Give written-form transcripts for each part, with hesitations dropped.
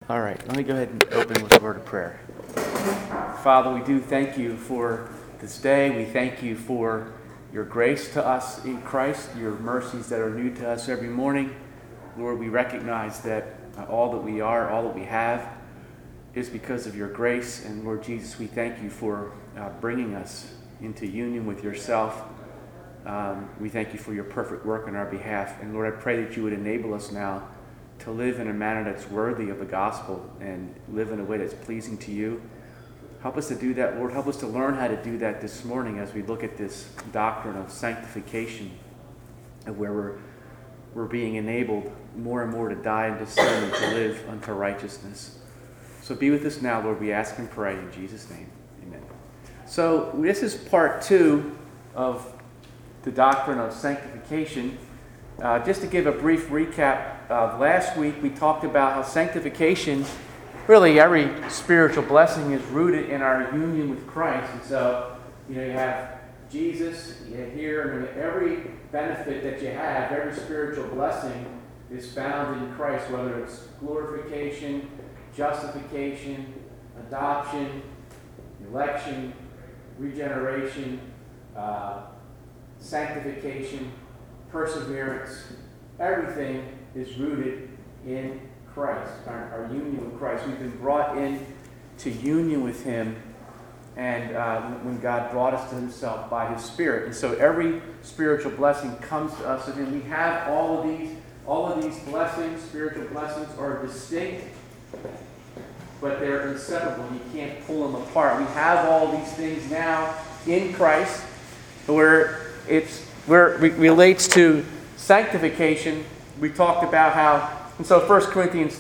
All right, let me go ahead and open with a word of prayer. Father, we do thank you for this day. We thank you for your grace to us in Christ, your mercies that are new to us every morning. Lord, we recognize that all that we are, all that we have, is because of your grace. And Lord Jesus, we thank you for bringing us into union with yourself. We thank you for your perfect work on our behalf. And Lord, I pray that you would enable us now to live in a manner that's worthy of the gospel and live in a way that's pleasing to you. Help us to do that, Lord. Help us to learn how to do that this morning as we look at this doctrine of sanctification, and where we're being enabled more and more to die into sin and to live unto righteousness. So be with us now, Lord. We ask and pray in Jesus' name. Amen. So this is part 2 of the doctrine of sanctification. Just to give a brief recap, last week we talked about how sanctification, really every spiritual blessing, is rooted in our union with Christ. And so, you have Jesus here, and every benefit that you have, every spiritual blessing is found in Christ, whether it's glorification, justification, adoption, election, regeneration, sanctification, perseverance. Everything is rooted in Christ, our union with Christ. We've been brought in to union with him, and when God brought us to himself by his Spirit. And so every spiritual blessing comes to us, and we have all of these blessings. Spiritual blessings are distinct, but they're inseparable. You can't pull them apart. We have all these things now in Christ, where it relates to sanctification. We talked about how, and so 1 Corinthians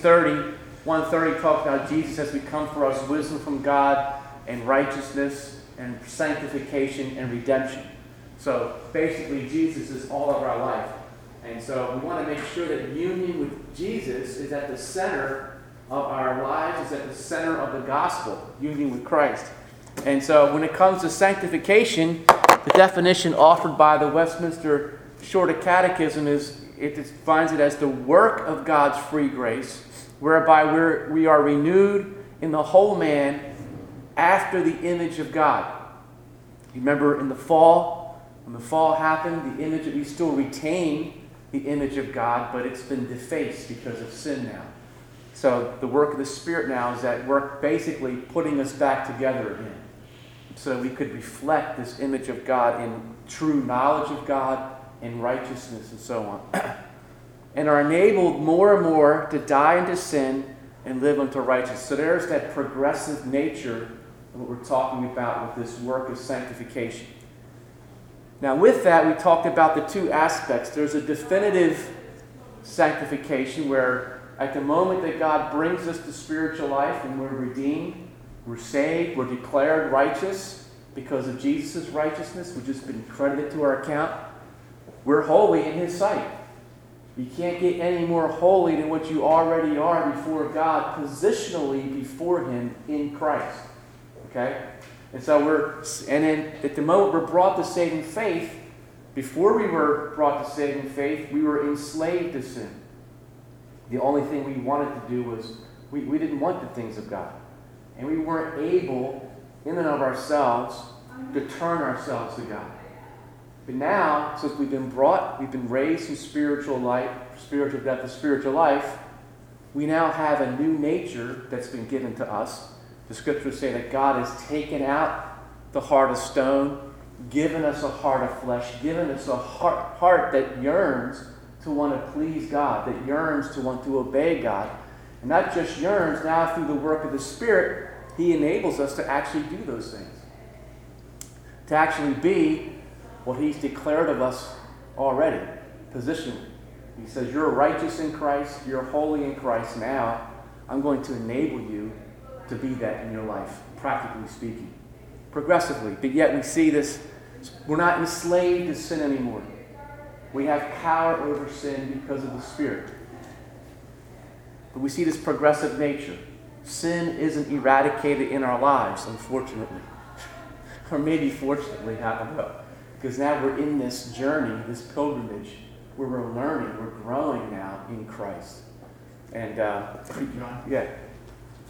1:30 talks about Jesus has become for us wisdom from God and righteousness and sanctification and redemption. So basically Jesus is all of our life. And so we want to make sure that union with Jesus is at the center of our lives, is at the center of the gospel, union with Christ. And so when it comes to sanctification, the definition offered by the Westminster Shorter Catechism it defines it as the work of God's free grace, whereby we are renewed in the whole man after the image of God. You remember in the fall, when the fall happened, we still retain the image of God, but it's been defaced because of sin now. So the work of the Spirit now is that work basically putting us back together again, so we could reflect this image of God in true knowledge of God, in righteousness, and so on. And are enabled more and more to die into sin and live unto righteousness. So there's that progressive nature of what we're talking about with this work of sanctification. Now with that, we talked about the two aspects. There's a definitive sanctification where at the moment that God brings us to spiritual life and we're redeemed, we're saved, we're declared righteous because of Jesus' righteousness, which has been credited to our account. We're holy in his sight. You can't get any more holy than what you already are before God, positionally before him in Christ. Okay? And so then at the moment we're brought to saving faith, before we were brought to saving faith, we were enslaved to sin. The only thing we wanted to do was, we didn't want the things of God. And we weren't able, in and of ourselves, to turn ourselves to God. But now, since we've been raised from spiritual death to spiritual life, we now have a new nature that's been given to us. The scriptures say that God has taken out the heart of stone, given us a heart of flesh, given us a heart that yearns to want to please God, that yearns to want to obey God. And not just yearns, now through the work of the Spirit, he enables us to actually do those things. To actually be what he's declared of us already, positionally. He says, you're righteous in Christ, you're holy in Christ. Now, I'm going to enable you to be that in your life, practically speaking. Progressively. But yet we see this, we're not enslaved to sin anymore. We have power over sin because of the Spirit. But we see this progressive nature. Sin isn't eradicated in our lives, unfortunately. Or maybe fortunately, I don't know. Because now we're in this journey, this pilgrimage, where we're learning, we're growing now in Christ. And, yeah.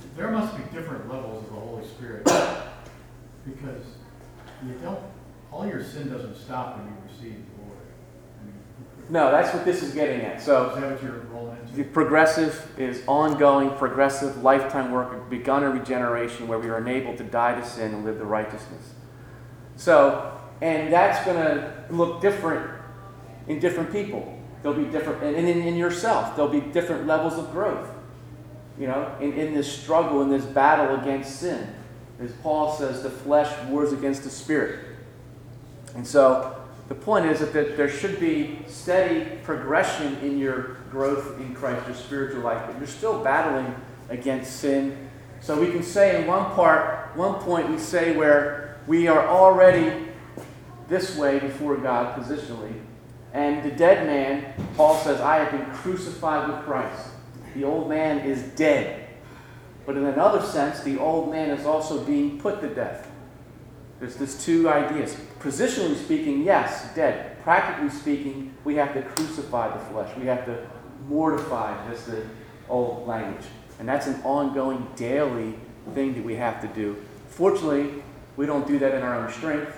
there must be different levels of the Holy Spirit because you don't. All your sin doesn't stop when you receive the Lord. I mean, No, that's what this is getting at. So, is that what you're rolling into? the progressive is ongoing, progressive, lifetime work, begun a regeneration where we are enabled to die to sin and live the righteousness. So, and that's going to look different in different people. There'll be different, and in yourself, there'll be different levels of growth. You know, in this struggle, in this battle against sin. As Paul says, the flesh wars against the spirit. And so, the point is that there should be steady progression in your growth in Christ, your spiritual life. But you're still battling against sin. So we can say in one point we say where we are already this way before God positionally. And the dead man, Paul says, I have been crucified with Christ. The old man is dead. But in another sense, the old man is also being put to death. There's two ideas. Positionally speaking, yes, dead. Practically speaking, we have to crucify the flesh. We have to mortify, that's the old language. And that's an ongoing, daily thing that we have to do. Fortunately, we don't do that in our own strength.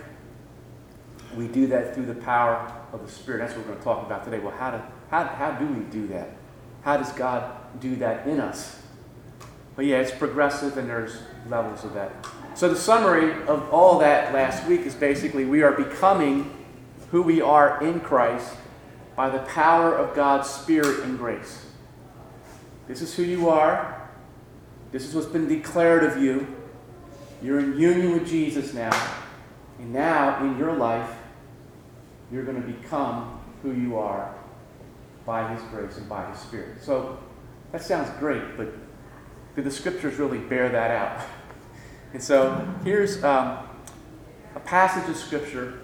We do that through the power of the Spirit. That's what we're going to talk about today. Well, how do we do that? How does God do that in us? But yeah, it's progressive and there's levels of that. So the summary of all that last week is basically we are becoming who we are in Christ by the power of God's Spirit and grace. This is who you are. This is what's been declared of you. You're in union with Jesus now. And now in your life, you're going to become who you are by His grace and by His Spirit. So that sounds great, but do the Scriptures really bear that out? And so here's a passage of Scripture.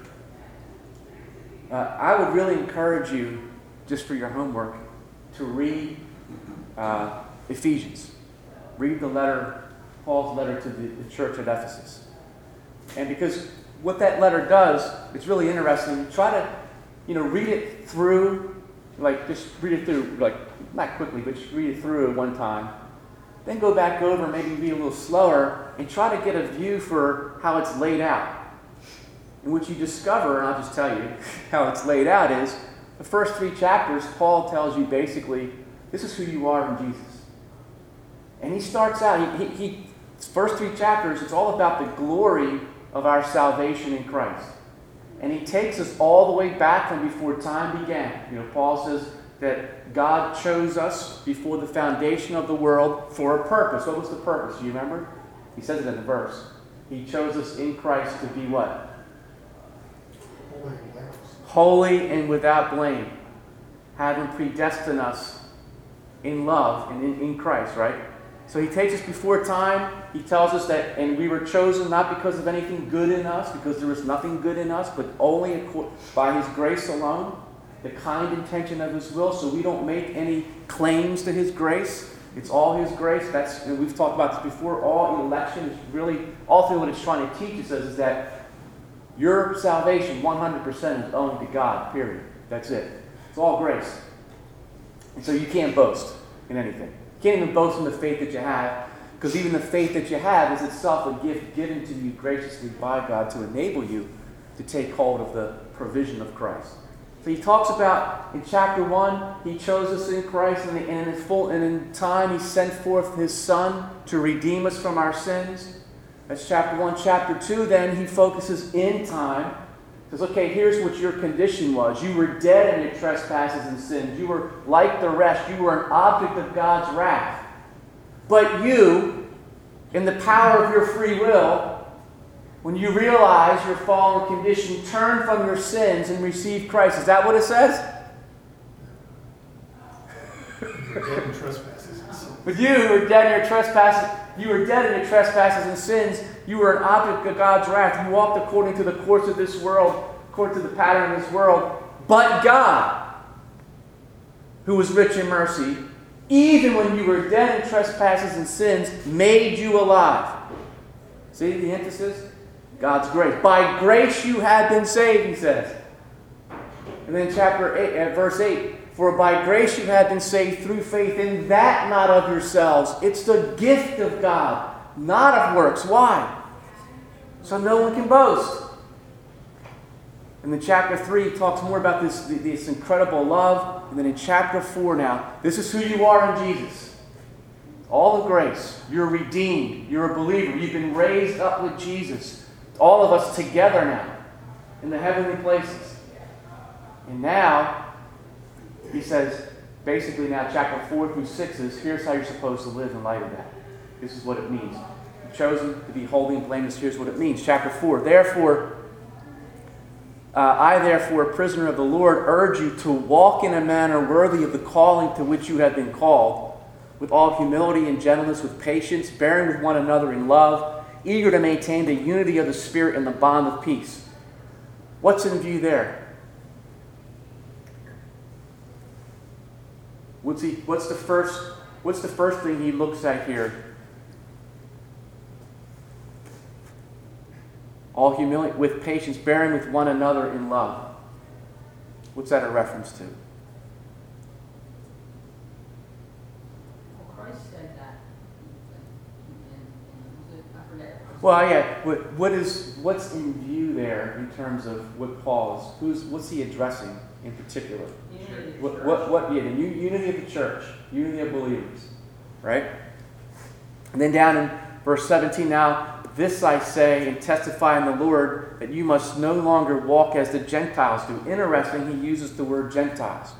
I would really encourage you, just for your homework, to read Ephesians. Read the letter, Paul's letter to the church at Ephesus. And because what that letter does, it's really interesting. Try to, read it through, just read it through, not quickly, but just read it through at one time. Then go back over, maybe be a little slower, and try to get a view for how it's laid out. And what you discover, and I'll just tell you how it's laid out, is the first 3 chapters, Paul tells you basically, this is who you are in Jesus. And he starts out, first 3 chapters, it's all about the glory of our salvation in Christ. And he takes us all the way back from before time began. Paul says that God chose us before the foundation of the world for a purpose. What was the purpose? Do you remember? He says it in the verse. He chose us in Christ to be what? Holy and without blame. Having predestined us in love and in Christ, right? So he takes us before time. He tells us that, and we were chosen not because of anything good in us, because there was nothing good in us, but only by His grace alone, the kind intention of His will. So we don't make any claims to His grace. It's all His grace. We've talked about this before. All election is really, ultimately what it's trying to teach us is that your salvation 100% is owed to God, period. That's it. It's all grace. And so you can't boast in anything. You can't even boast in the faith that you have, because even the faith that you have is itself a gift given to you graciously by God to enable you to take hold of the provision of Christ. So he talks about, in chapter 1, He chose us in Christ, and in time He sent forth His Son to redeem us from our sins. That's chapter 1. Chapter 2, then, he focuses in time. He says, okay, here's what your condition was. You were dead in your trespasses and sins. You were like the rest. You were an object of God's wrath. But you, in the power of your free will, when you realize your fallen condition, turn from your sins and receive Christ. Is that what it says? Dead in trespasses and sins. But you were dead in your trespasses. You were dead in your trespasses and sins. You were an object of God's wrath. You walked according to the course of this world, according to the pattern of this world. But God, who was rich in mercy, even when you were dead in trespasses and sins, made you alive. See the emphasis? God's grace. By grace you have been saved, he says. And then chapter 8, verse 8, For by grace you have been saved through faith, in that not of yourselves. It's the gift of God, not of works. Why? So no one can boast. And then chapter 3 talks more about this incredible love. And then in chapter 4 now, this is who you are in Jesus. All of grace. You're redeemed. You're a believer. You've been raised up with Jesus. All of us together now in the heavenly places. And now, he says, basically now chapter 4 through 6 is, here's how you're supposed to live in light of that. This is what it means. You've chosen to be holy and blameless. Here's what it means. Chapter 4, I therefore, a prisoner of the Lord, urge you to walk in a manner worthy of the calling to which you have been called, with all humility and gentleness, with patience, bearing with one another in love, eager to maintain the unity of the Spirit in the bond of peace. What's in view there? What's the first thing he looks at here? All humility, with patience, bearing with one another in love. What's that a reference to? Well, Christ said that. I forget. Well, yeah. What's in view there in terms of what what's he addressing in particular? Unity of the What? Yeah, the unity of the church, unity of believers, right? And then down in verse 17 now. This I say and testify in the Lord, that you must no longer walk as the Gentiles do. Interesting, he uses the word Gentiles.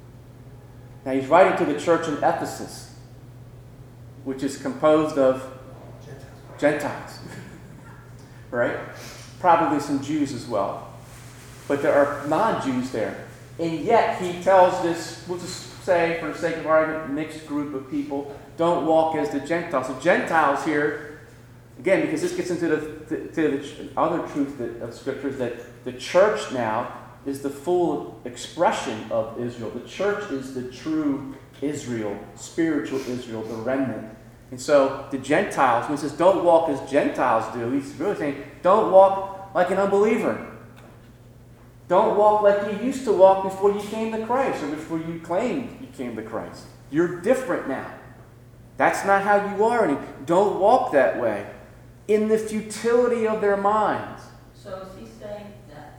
Now he's writing to the church in Ephesus, which is composed of Gentiles. Right? Probably some Jews as well. But there are non-Jews there. And yet he tells this, we'll just say for the sake of argument, mixed group of people, don't walk as the Gentiles. So Gentiles here, again, because this gets into the other truth of Scripture, is that the church now is the full expression of Israel. The church is the true Israel, spiritual Israel, the remnant. And so the Gentiles, when he says don't walk as Gentiles do, he's really saying don't walk like an unbeliever. Don't walk like you used to walk before you came to Christ or before you claimed you came to Christ. You're different now. That's not how you are anymore. Don't walk that way. In the futility of their minds. So is he saying that,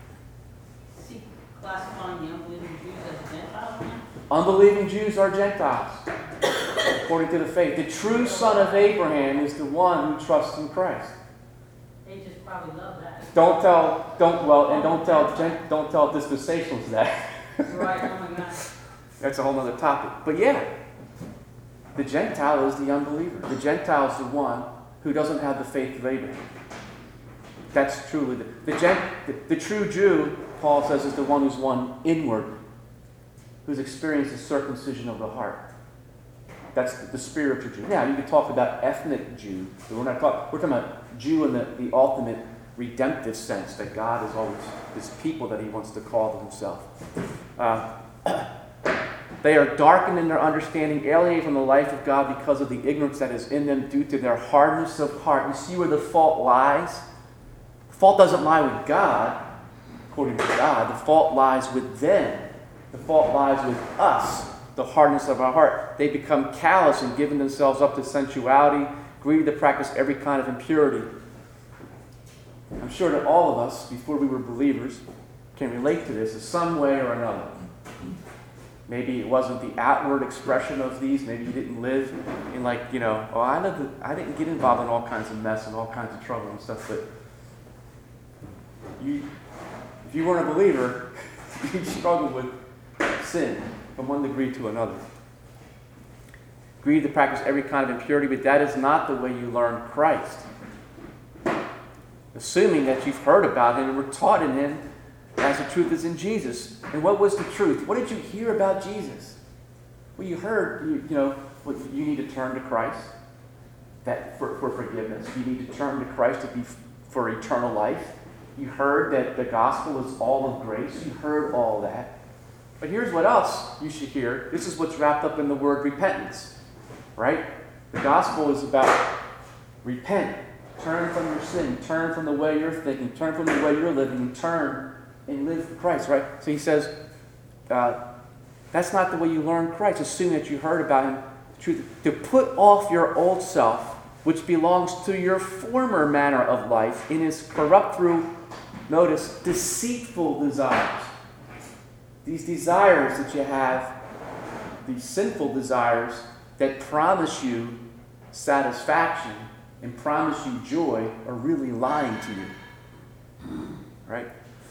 is he classifying the unbelieving Jews as Gentiles now? Unbelieving Jews are Gentiles, according to the faith. The true son of Abraham is the one who trusts in Christ. They just probably love that. Don't tell dispensationals that. Right, oh my God. That's a whole other topic. But yeah, the Gentile is the unbeliever. The Gentile is the one who doesn't have the faith of Abraham. That's truly the true Jew, Paul says, is the one who's one inward, who's experienced the circumcision of the heart. That's the spiritual Jew. Now, you can talk about ethnic Jew, but we're talking about Jew in the ultimate redemptive sense, that God is always this people that he wants to call to himself. They are darkened in their understanding, alienated from the life of God because of the ignorance that is in them due to their hardness of heart. You see where the fault lies? The fault doesn't lie with God, according to God. The fault lies with them. The fault lies with us, the hardness of our heart. They become callous and giving themselves up to sensuality, greedy to practice every kind of impurity. I'm sure that all of us, before we were believers, can relate to this in some way or another. Maybe it wasn't the outward expression of these. Maybe you didn't live in I didn't get involved in all kinds of mess and all kinds of trouble and stuff. But if you weren't a believer, you struggled with sin from one degree to another. Greedy to practice every kind of impurity, but that is not the way you learn Christ. Assuming that you've heard about him and were taught in him, as the truth is in Jesus. And what was the truth? What did you hear about Jesus? Well, you heard, you need to turn to Christ for forgiveness. You need to turn to Christ for eternal life. You heard that the gospel is all of grace. You heard all that. But here's what else you should hear. This is what's wrapped up in the word repentance. Right? The gospel is about repent. Turn from your sin. Turn from the way you're thinking. Turn from the way you're living. And turn and live for Christ, right? So he says, That's not the way you learn Christ, assuming that you heard about him. Truth. To put off your old self, which belongs to your former manner of life, and is corrupt through, notice, deceitful desires. These desires that you have, these sinful desires that promise you satisfaction and promise you joy, are really lying to you. Right?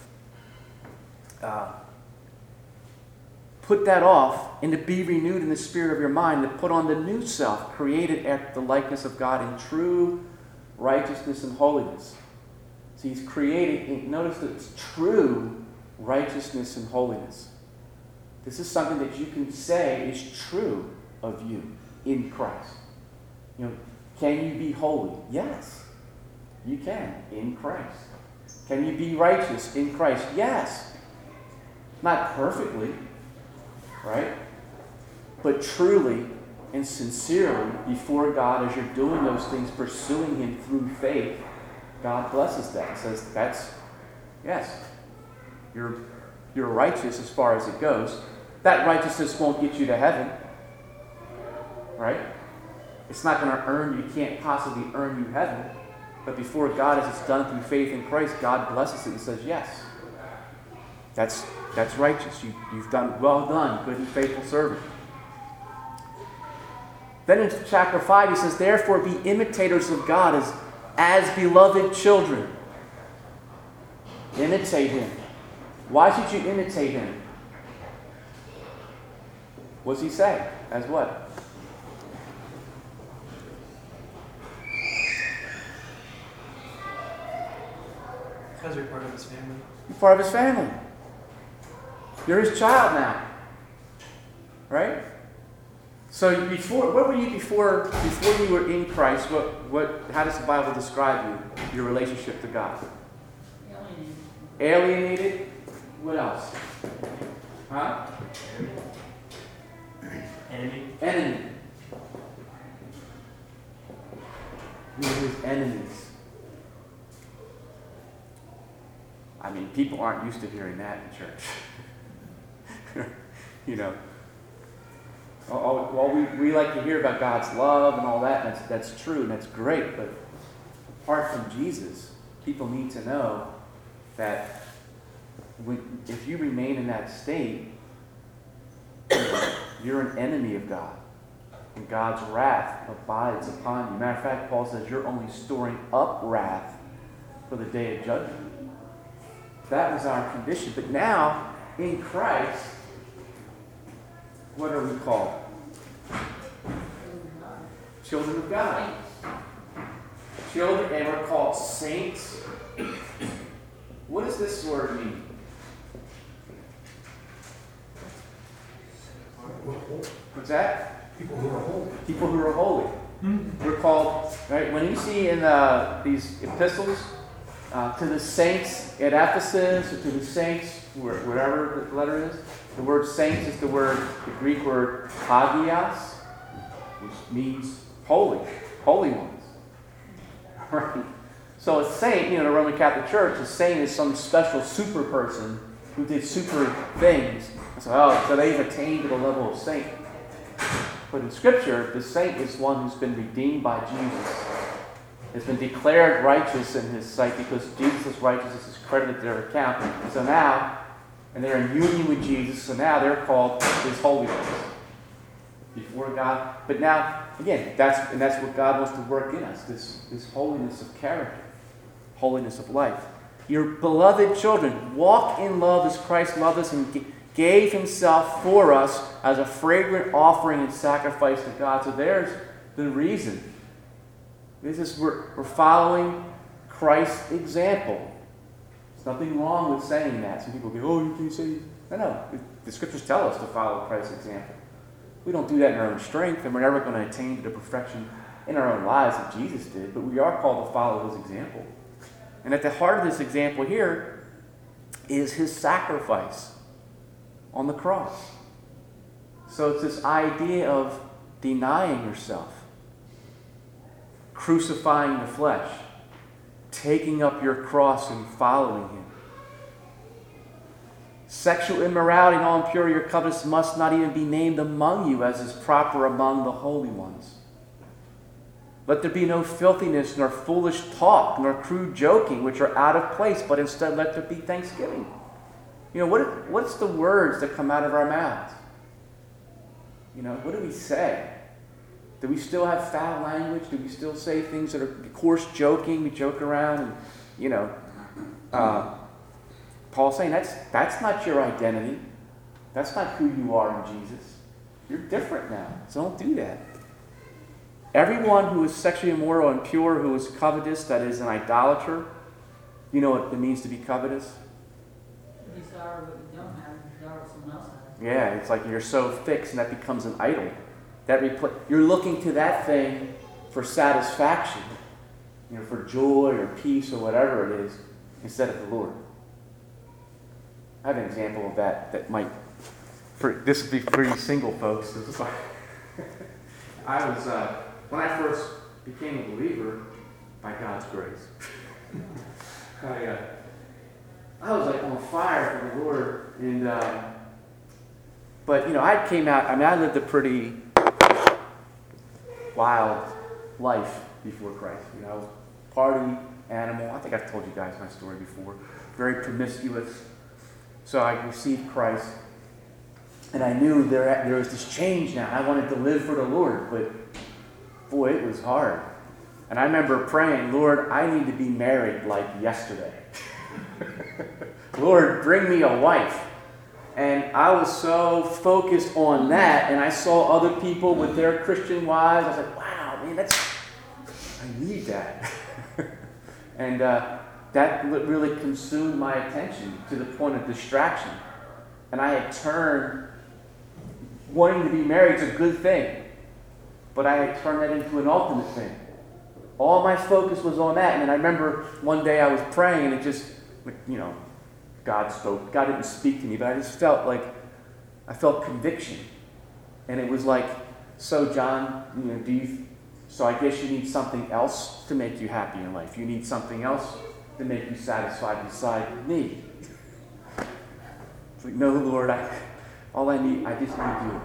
Put that off, and to be renewed in the spirit of your mind, to put on the new self, created after the likeness of God in true righteousness and holiness. So he's created, notice that it's true righteousness and holiness. This is something that you can say is true of you in Christ. You know, can you be holy? Yes, you can in Christ. Can you be righteous in Christ? Yes. Not perfectly, right? But truly and sincerely before God, as you're doing those things, pursuing him through faith, God blesses that. Says that's, yes, you're righteous as far as it goes. That righteousness won't get you to heaven, right? It's not going to earn you, can't possibly earn you heaven. But before God, as it's done through faith in Christ, God blesses it and says, yes, that's righteous. You've done well done, good and faithful servant. Then in chapter 5, he says, therefore be imitators of God as beloved children. Imitate him. Why should you imitate him? What's he say? As what? Because you're part of his family. You're part of his family. You're his child now. Right? So before, what were you before you were in Christ? How does the Bible describe you? Your relationship to God? Alienated. What else? Huh? Enemy. We were his enemies. I mean, people aren't used to hearing that in church. You know. Well, we like to hear about God's love and all that, and that's true, and that's great, but apart from Jesus, people need to know that if you remain in that state, you're an enemy of God, and God's wrath abides upon you. Matter of fact, Paul says you're only storing up wrath for the day of judgment. That was our condition. But now, in Christ, what are we called? Children of God. Children, and we're called saints. What does this word mean? What's that? People who are holy. People who are holy. We're called, right? When you see in these epistles, to the saints at Ephesus, or to the saints, wherever the letter is, the word saints is the Greek word hagios, which means holy ones. Right? So a saint, in the Roman Catholic Church, a saint is some special super person who did super things. So they've attained to the level of saint. But in Scripture, the saint is one who's been redeemed by Jesus. Has been declared righteous in his sight because Jesus' righteousness is credited to their account. And so now, and they're in union with Jesus, so now they're called his holy ones before God. But now, again, that's what God wants to work in us, this holiness of character, holiness of life. Your beloved children, walk in love as Christ loved us and gave himself for us as a fragrant offering and sacrifice to God. So there's the reason. We're following Christ's example. There's nothing wrong with saying that. Some people go, oh, you can say... No. The Scriptures tell us to follow Christ's example. We don't do that in our own strength, and we're never going to attain to the perfection in our own lives that Jesus did, but we are called to follow his example. And at the heart of this example here is his sacrifice on the cross. So it's this idea of denying yourself, crucifying the flesh, taking up your cross and following him. Sexual immorality and all impurity or covetousness must not even be named among you, as is proper among the holy ones. Let there be no filthiness, nor foolish talk, nor crude joking, which are out of place, but instead let there be thanksgiving. You know, what's the words that come out of our mouths? You know, what do we say? Do we still have foul language? Do we still say things that are coarse joking? We joke around and, you know, Paul's saying that's not your identity. That's not who you are in Jesus. You're different now, so don't do that. Everyone who is sexually immoral, impure, who is covetous, that is an idolater, you know what it means to be covetous? Desire what you don't have, desire what someone else has. Yeah, it's like you're so fixed and that becomes an idol. You're looking to that thing for satisfaction, you know, for joy or peace or whatever it is, instead of the Lord. I have an example of that might. This would be for you single folks. This is like I was when I first became a believer by God's grace. I was like on fire for the Lord, and but you know I came out. I mean, I lived a pretty wild life before Christ. You know, party animal. I think I've told you guys my story before. Very promiscuous. So I received Christ, and I knew there was this change now. I wanted to live for the Lord, but boy, it was hard. And I remember praying, Lord, I need to be married like yesterday. Lord, bring me a wife. And I was so focused on that, and I saw other people with their Christian wives. I was like, wow, man, I need that. And that really consumed my attention to the point of distraction. And I had turned, wanting to be married is a good thing, but I had turned that into an ultimate thing. All my focus was on that. And then I remember one day I was praying, and it just, you know, God spoke. God didn't speak to me, but I just felt like, I felt conviction. And it was like, so John, you know, so I guess you need something else to make you happy in life. You need something else to make you satisfied beside me. It's like, no, Lord, I just need you.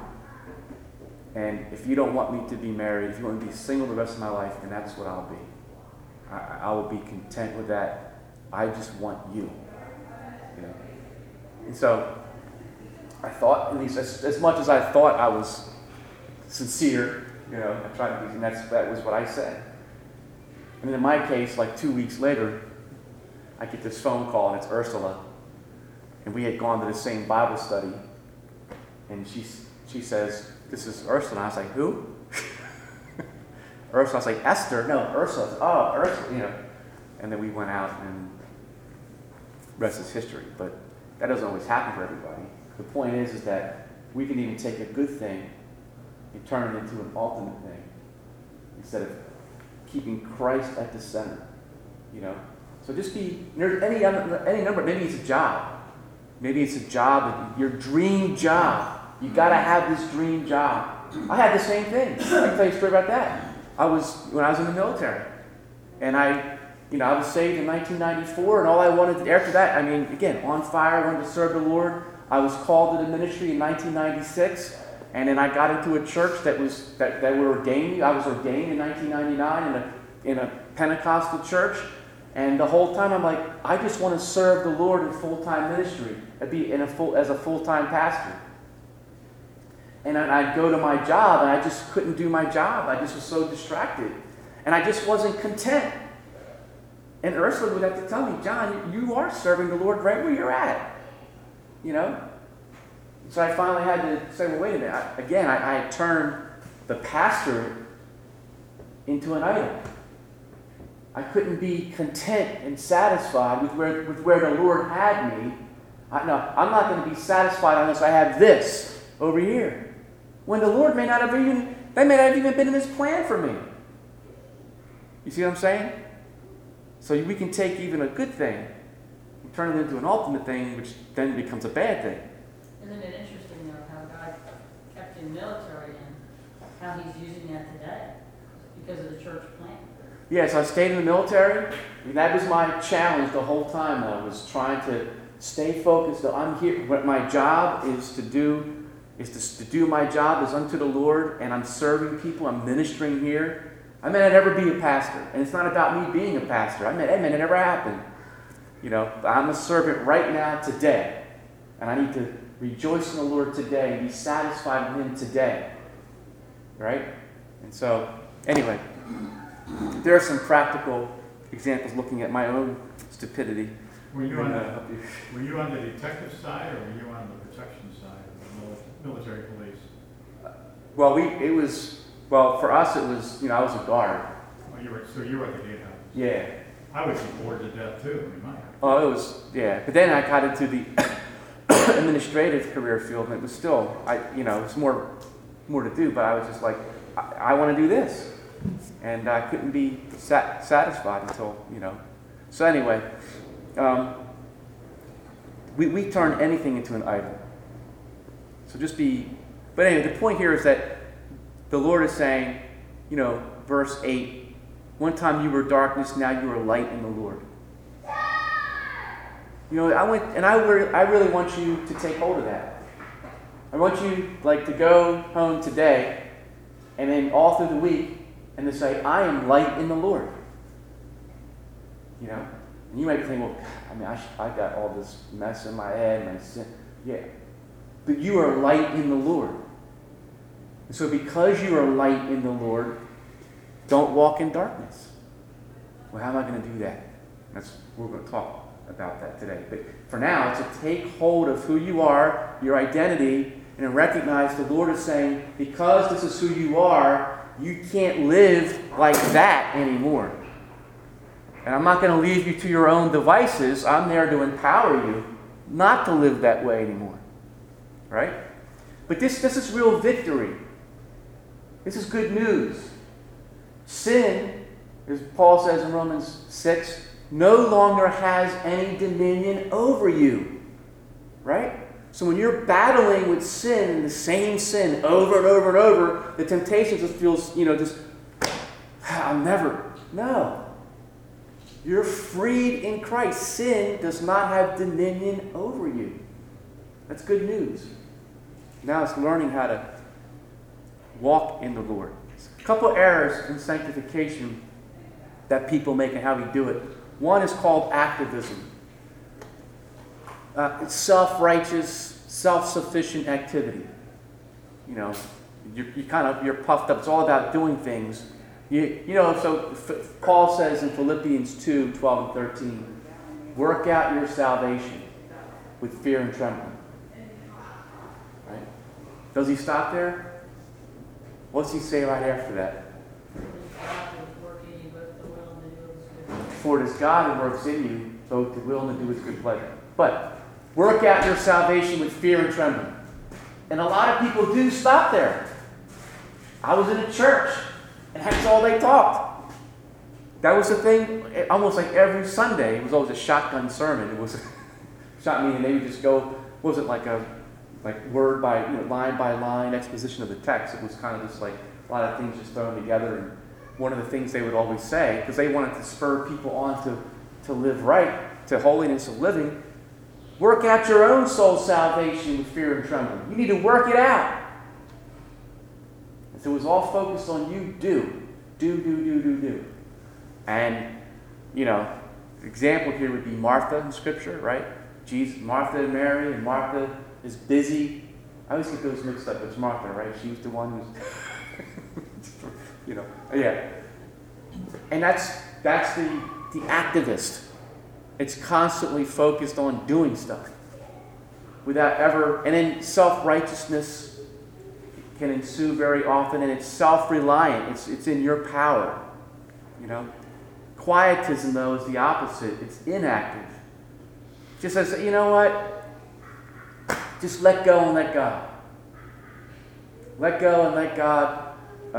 And if you don't want me to be married, if you want me to be single the rest of my life, then that's what I'll be. I will be content with that. I just want you. You know? And so I thought, at least as much as I thought I was sincere, you know, I tried to be, and that was what I said. And in my case, like 2 weeks later, I get this phone call, and it's Ursula. And we had gone to the same Bible study. And she says, this is Ursula. And I was like, who? Ursula. I was like, Esther. No, Ursula. Oh, Ursula, you know. And then we went out, and the rest is history. But that doesn't always happen for everybody. The point is that we can even take a good thing and turn it into an ultimate thing instead of keeping Christ at the center, you know. So just there's any number. Maybe it's a job. Maybe it's a job, your dream job. You got to have this dream job. I had the same thing. I can tell you a story about that. When I was in the military, and I was saved in 1994, and all I wanted after that, I mean, again, on fire, I wanted to serve the Lord. I was called to the ministry in 1996, and then I got into a church that were ordained. I was ordained in 1999 in a Pentecostal church. And the whole time I'm like, I just want to serve the Lord in full-time ministry, as a full-time pastor. And I'd go to my job, and I just couldn't do my job. I just was so distracted. And I just wasn't content. And Ursula would have to tell me, John, you are serving the Lord right where you're at. You know? So I finally had to say, well, wait a minute. I had turned the pastor into an idol. I couldn't be content and satisfied with where the Lord had me. I'm not going to be satisfied unless I have this over here. When the Lord may not have even been in His plan for me. You see what I'm saying? So we can take even a good thing and turn it into an ultimate thing, which then becomes a bad thing. Isn't it interesting, though, how God kept the military and how He's using that today because of the church plant? Yeah, so I stayed in the military. And that was my challenge the whole time, though, was trying to Stay focused. I'm here. What my job is to do is to do my job as unto the Lord, and I'm serving people. I'm ministering here. I may not ever be a pastor, and it's not about me being a pastor. It may never happen. I'm a servant right now, today, and I need to rejoice in the Lord today and be satisfied with Him today, right? And so, anyway, there are some practical examples looking at my own stupidity. Were you on the detective side, or were you on the protection side of the military police? Well, for us, it was, I was a guard. Oh, you were at the gatehouse. Yeah. I would be bored to death too. Oh, it was, yeah. But then I got into the administrative career field, and it was still, it was more to do, but I was just like, I want to do this. And I couldn't be satisfied until, So anyway, we turn anything into an idol. So but anyway, the point here is that the Lord is saying, verse 8, one time you were darkness, now you are light in the Lord. I really want you to take hold of that. I want you, to go home today, and then all through the week, and to say, I am light in the Lord. And you might be thinking, I got all this mess in my head, and I sin. Yeah. But you are light in the Lord. And so because you are light in the Lord, don't walk in darkness. Well, how am I going to do that? We're going to talk about that today. But for now, it's to take hold of who you are, your identity, and recognize the Lord is saying, because this is who you are, you can't live like that anymore. And I'm not going to leave you to your own devices. I'm there to empower you not to live that way anymore. Right? But this is real victory. This is good news. Sin, as Paul says in Romans 6, no longer has any dominion over you. Right? So when you're battling with sin and the same sin over and over and over, the temptation just feels, I'll never. No. You're freed in Christ. Sin does not have dominion over you. That's good news. Now it's learning how to walk in the Lord. A couple errors in sanctification that people make and how we do it. One is called activism. It's self-righteous, self-sufficient activity. You're puffed up. It's all about doing things. So Paul says in Philippians 2, 12 and 13, work out your salvation with fear and trembling. Right? Does he stop there? What's he say right after that? For it is God who works in you, both to will and to do his good pleasure. But work out your salvation with fear and trembling. And a lot of people do stop there. I was in a church, and that's all they talked. That was the thing, almost like every Sunday. It was always a shotgun sermon. It was a shot meaning they would just go, wasn't like word by, line by line exposition of the text. It was kind of just like a lot of things just thrown together. And one of the things they would always say, because they wanted to spur people on to live right, to holiness of living, work out your own soul salvation with fear and trembling. You need to work it out. If it was all focused on you, do. And, example here would be Martha in Scripture, right? Martha and Mary, and Martha is busy. I always get those mixed up. It's Martha, right? She was the one who's, yeah. And that's the activist. It's constantly focused on doing stuff without ever, and then self-righteousness can ensue very often, and it's self-reliant. It's in your power, Quietism, though, is the opposite. It's inactive. Just says, you know what? Just let go and let God. Let go and let God.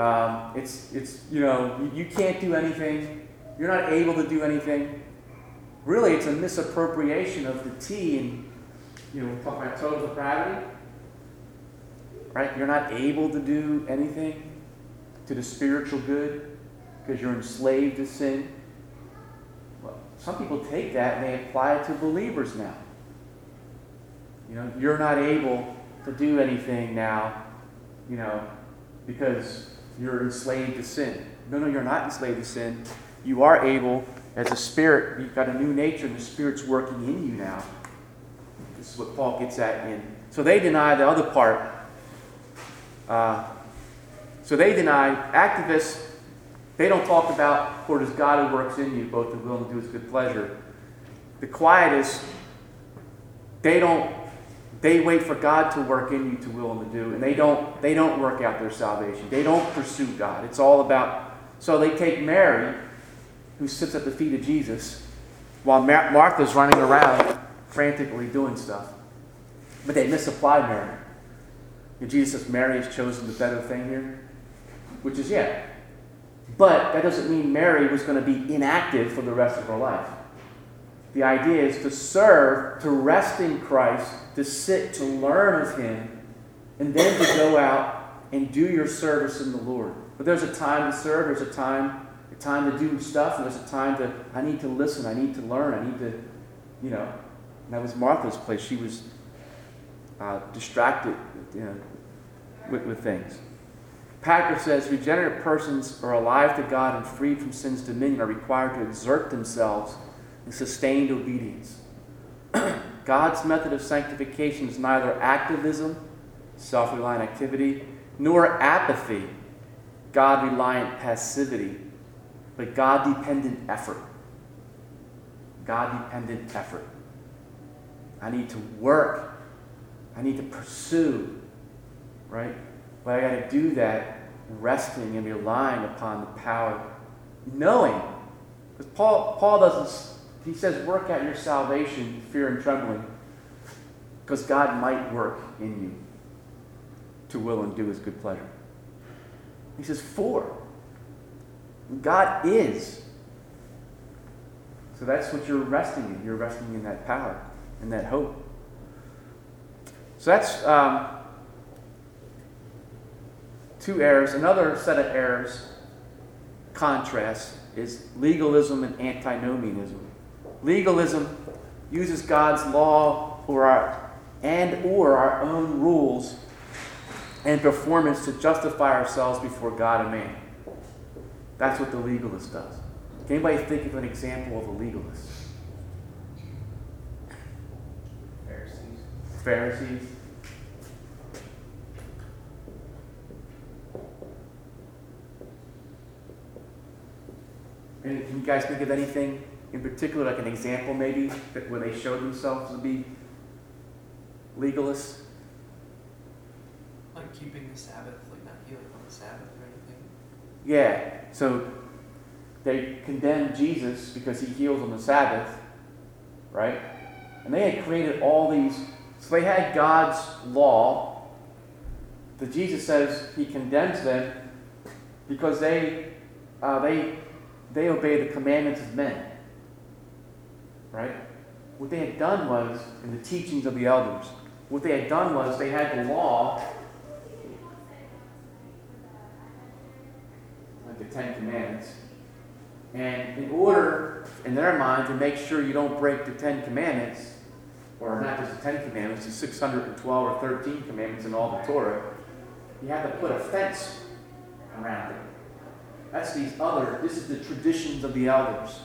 You can't do anything. You're not able to do anything. Really, it's a misappropriation of the T in, we talk about total depravity. Right? You're not able to do anything to the spiritual good because you're enslaved to sin. Well, some people take that and they apply it to believers now. You're not able to do anything now, because you're enslaved to sin. No, you're not enslaved to sin. You are able, as a spirit, you've got a new nature, and the Spirit's working in you now. This is what Paul gets at in. So they deny the other part. So they deny, activists, they don't talk about, for it is God who works in you, both to will and to do his good pleasure. The quietists, they wait for God to work in you to will and to do, and they don't work out their salvation. They don't pursue God. It's all about, so they take Mary, who sits at the feet of Jesus, while Martha's running around frantically doing stuff. But they misapply Mary. And Jesus says Mary has chosen the better thing here, which is, yeah. But that doesn't mean Mary was going to be inactive for the rest of her life. The idea is to serve, to rest in Christ, to sit, to learn of him, and then to go out and do your service in the Lord. But there's a time to serve, there's a time to do stuff, and there's a time to, I need to listen, I need to learn, I need to, and that was Martha's place. She was distracted, with things. Packer says, regenerate persons are alive to God and freed from sin's dominion are required to exert themselves in sustained obedience. God's method of sanctification is neither activism, self-reliant activity, nor apathy, God-reliant passivity, but God-dependent effort. God-dependent effort. I need to work. I need to pursue, right? But I got to do that resting and relying upon the power, knowing. Because Paul doesn't, he says, work out your salvation, fear and trembling, because God might work in you to will and do his good pleasure. He says, for. God is. So that's what you're resting in. You're resting in that power and that hope. So that's two errors. Another set of errors, contrast, is legalism and antinomianism. Legalism uses God's law or our own rules and performance to justify ourselves before God and man. That's what the legalist does. Can anybody think of an example of a legalist? Pharisees. And can you guys think of anything in particular, like an example maybe, where they showed themselves to be legalists? Like keeping the Sabbath, like not healing on the Sabbath or anything. Yeah, so they condemned Jesus because he heals on the Sabbath, right? And they had created all these, so they had God's law that Jesus says he condemns them because they obey the commandments of men, right? What they had done was, in the teachings of the elders, what they had done was they had the law, like the Ten Commandments, and in order, in their mind, to make sure you don't break the Ten Commandments, or not just the Ten Commandments, the 612 or 13 commandments in all the Torah, you have to put a fence around it. This is the traditions of the elders.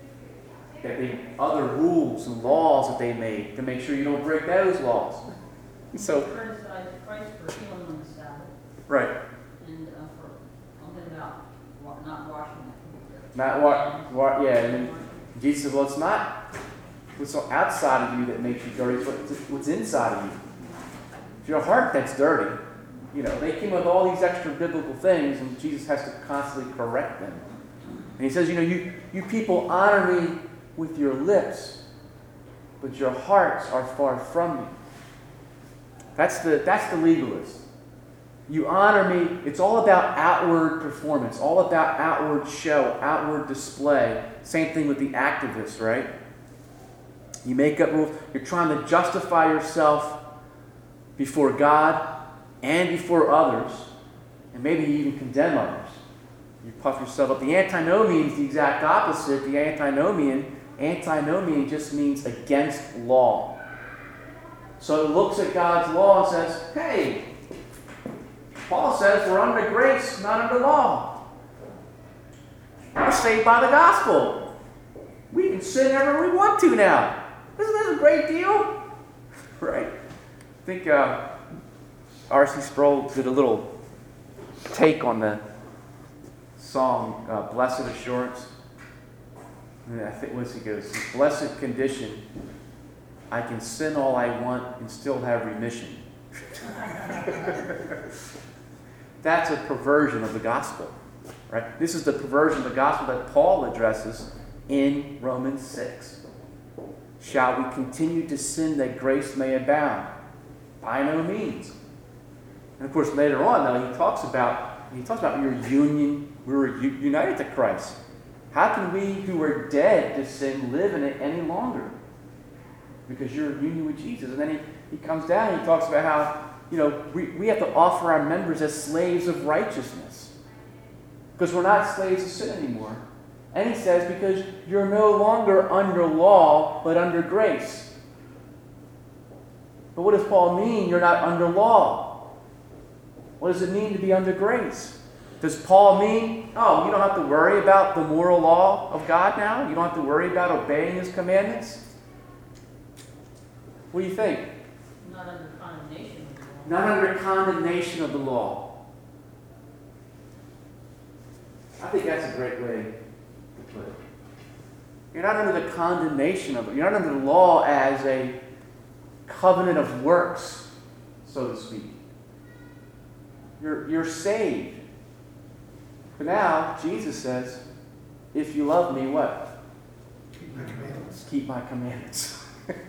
Other rules and laws that they made to make sure you don't break those laws. So, Criticized Christ for healing on the Sabbath, right. and for something about not washing it. Not what, yeah, and then Jesus said, well, it's not what's outside of you that makes you dirty, it's what's inside of you. It's your heart that's dirty. They came with all these extra biblical things, and Jesus has to constantly correct them. And he says, you people honor me with your lips, but your hearts are far from me. That's the legalist. You honor me. It's all about outward performance, all about outward show, outward display. Same thing with the activists, right? You make up rules. You're trying to justify yourself before God and before others, and maybe you even condemn others. You puff yourself up. The antinomian is the exact opposite. The antinomian just means against law. So it looks at God's law and says, hey, Paul says we're under grace, not under law. We're saved by the gospel. We can sin ever we want to now. Isn't that a great deal? Right? I think R.C. Sproul did a little take on the song Blessed Assurance. And I think he goes, blessed condition, I can sin all I want and still have remission. That's a perversion of the gospel. Right? This is the perversion of the gospel that Paul addresses in Romans 6. Shall we continue to sin that grace may abound? By no means. And of course, later on, though, he talks about your union. We were united to Christ. How can we who are dead to sin live in it any longer? Because you're in union with Jesus. And then he comes down and he talks about how, we have to offer our members as slaves of righteousness. Because we're not slaves of sin anymore. And he says, because you're no longer under law, but under grace. But what does Paul mean, you're not under law? What does it mean to be under grace? Does Paul mean, you don't have to worry about the moral law of God now? You don't have to worry about obeying his commandments? What do you think? Not under condemnation of the law. Not under condemnation of the law. I think that's a great way to put it. You're not under the condemnation of it. You're not under the law as a covenant of works, so to speak. You're saved. But now, Jesus says, if you love me, what? Keep my commandments. Keep my commandments.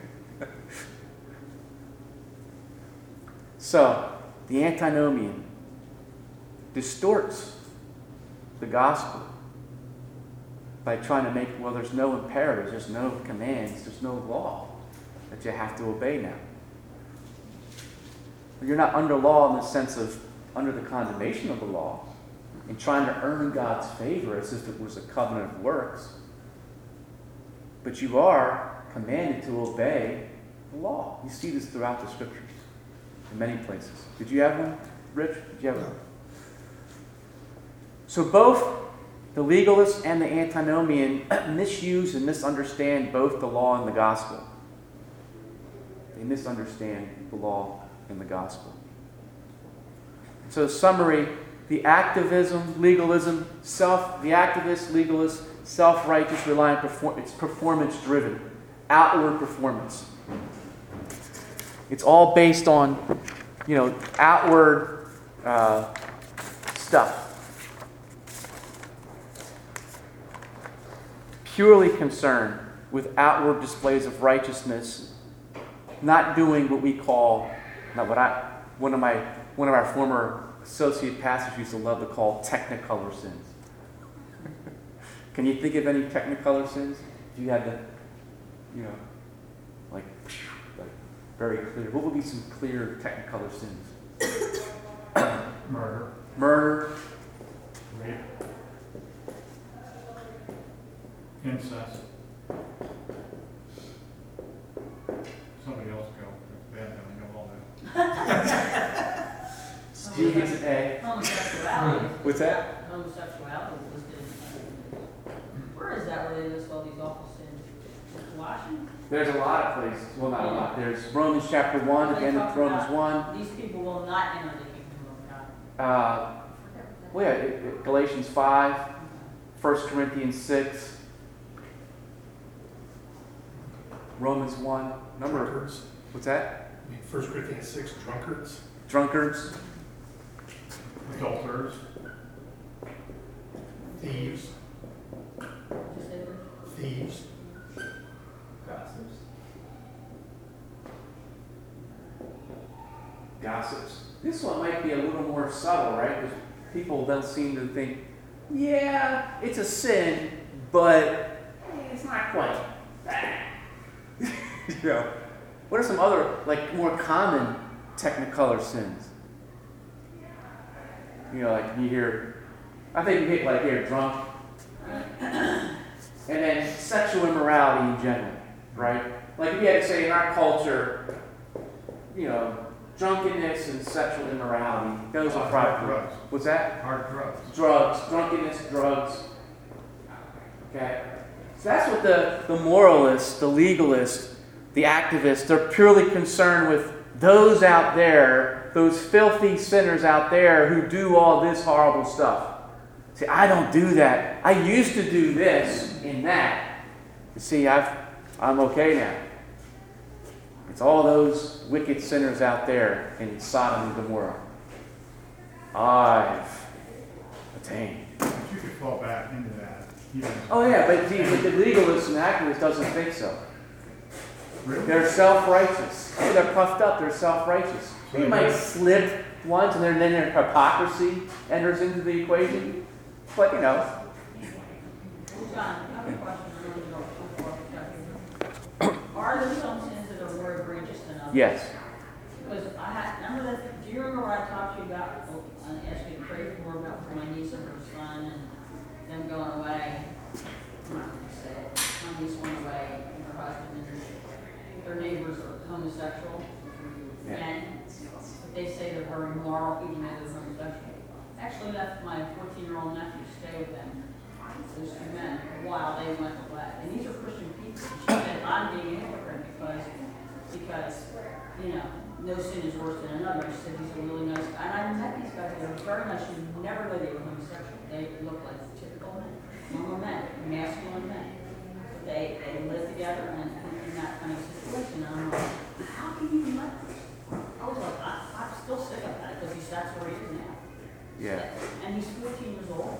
So, the antinomian distorts the gospel by trying to make, there's no imperatives, there's no commands, there's no law that you have to obey now. You're not under law in the sense of under the condemnation of the law and trying to earn God's favor as if it was a covenant of works. But you are commanded to obey the law. You see this throughout the scriptures in many places. Did you have one, Rich? Did you have one? So both the legalist and the antinomian misuse and misunderstand both the law and the gospel. They misunderstand the law and the gospel. So summary, the activism, legalism, the activist, legalist, self-righteous, rely on it's performance-driven, outward performance. It's all based on, outward stuff. Purely concerned with outward displays of righteousness, not doing what we call, one of our former associate pastors used to love to call technicolor sins. Can you think of any technicolor sins? If you had to, like very clear. What would be some clear technicolor sins? Murder. Rape. Incest. Somebody else go. It's bad that I know all that. Steve gets an A. Homosexuality. What's that? Homosexuality was listed in. Where is that where they list all these awful sins? Colossians? There's a lot of places. Well, not a lot. There's Romans chapter 1, at the end of Romans 1. These people will not enter the kingdom of God. Galatians 5, 1 Corinthians 6, Romans 1. Drunkards. What's that? 1 Corinthians 6, drunkards. Drunkards. Adulterers. Thieves. Just say that. Thieves. Gossips. This one might be a little more subtle, right? Because people don't seem to think, yeah, it's a sin, but it's not quite that. What are some other, more common technicolor sins? Like you hear, I think you hear drunk, and then sexual immorality in general, right? Like if you had to say in our culture, drunkenness and sexual immorality. Those are Hard probably. drugs. What's that? Hard drugs. Drugs, drunkenness, drugs. Okay? So that's what the moralists, the legalists, the activists, they're purely concerned with those out there, those filthy sinners out there who do all this horrible stuff. See, I don't do that. I used to do this and that. You see, I'm okay now. It's all those wicked sinners out there in Sodom and Gomorrah. I've attained. But you could fall back into that. Oh yeah, but the legalist and activist doesn't think so. Really? They're self-righteous. They're puffed up. They're self-righteous. You might slip once, and then their hypocrisy enters into the equation. But John, I have a question. Are there some sins that are more egregious than others? yes, Because remember that, do you remember what I talked to you about, and asked you to pray for my niece and her son, and them going away? I'm not going to say it. My niece went away, and her husband, and their neighbors are homosexual. Yeah. And they say they're very immoral, even though they're homosexual. Actually left my 14-year-old nephew to stay with them, those two men, while they went away. And these are Christian people. She said, I'm being a hypocrite because, no sin is worse than another. She said, these are really nice guys. And I met these guys, they were very nice. You never know they were homosexual. They looked like typical men, normal men, masculine men. They lived together and in that kind of situation. And I'm like, how can you let this? I was like, I'm still sick of that because that's where he is now. yeah. And he's 14 years old.